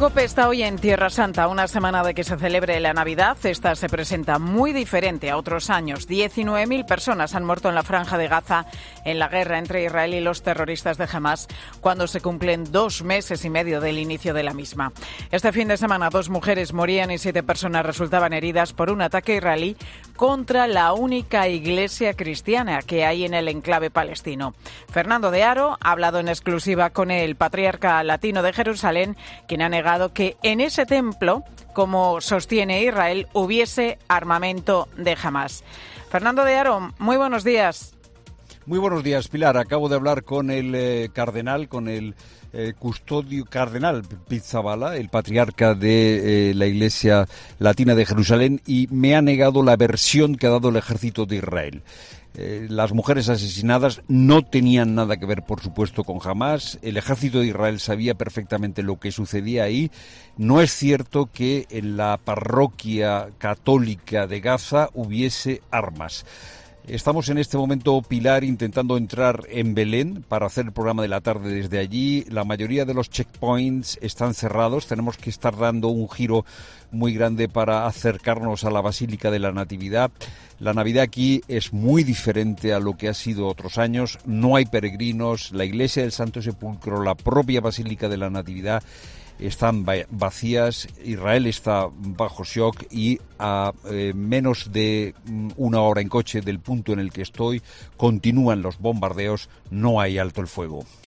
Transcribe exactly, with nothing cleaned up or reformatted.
COPE está hoy en Tierra Santa, una semana de que se celebre la Navidad. Esta se presenta muy diferente a otros años. diecinueve mil personas han muerto en la Franja de Gaza en la guerra entre Israel y los terroristas de Hamás, cuando se cumplen dos meses y medio del inicio de la misma. Este fin de semana dos mujeres morían y siete personas resultaban heridas por un ataque israelí contra la única iglesia cristiana que hay en el enclave palestino. Fernando de Haro ha hablado en exclusiva con el patriarca latino de Jerusalén, quien ha negado que en ese templo, como sostiene Israel, hubiese armamento de Hamás. Fernando de Haro, muy buenos días. Muy buenos días, Pilar. Acabo de hablar con el eh, cardenal, con el eh, custodio cardenal Pizzaballa, el patriarca de eh, la Iglesia Latina de Jerusalén, y me ha negado la versión que ha dado el ejército de Israel. Eh, las mujeres asesinadas no tenían nada que ver, por supuesto, con Hamás. El ejército de Israel sabía perfectamente lo que sucedía ahí. No es cierto que en la parroquia católica de Gaza hubiese armas. Estamos en este momento, Pilar, intentando entrar en Belén para hacer el programa de la tarde desde allí. La mayoría de los checkpoints están cerrados. Tenemos que estar dando un giro muy grande para acercarnos a la Basílica de la Natividad. La Navidad aquí es muy diferente a lo que ha sido otros años. No hay peregrinos. La Iglesia del Santo Sepulcro, la propia Basílica de la Natividad, están vacías. Israel está bajo shock y a eh, menos de una hora en coche del punto en el que estoy continúan los bombardeos. No hay alto el fuego.